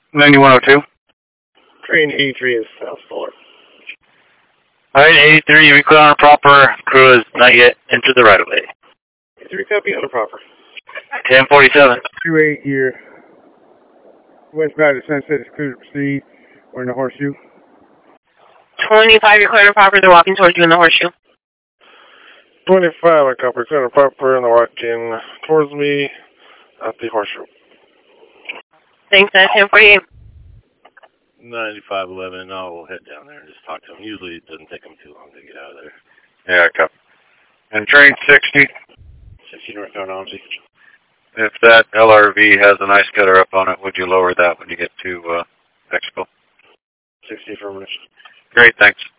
9102. Train 83 is South Fuller. Alright, 83, you clear on a proper. Crew has not yet entered the right of way. 83 copy on the proper. 1047. 28 here. Westbound to Sunset is clear to proceed. We're in the horseshoe. 25, you're clear on proper. They're walking towards you in the horseshoe. 25, I copy. Clear on proper, and they're walking towards me at the horseshoe. Thanks, 1048. 9511, no, we'll head down there and just talk to them. Usually it doesn't take them too long to get out of there. Yeah, copy. And train 60. 60 North Almsey. If that LRV has an ice cutter up on it, would you lower that when you get to Expo? 60 affirmative. Great, thanks.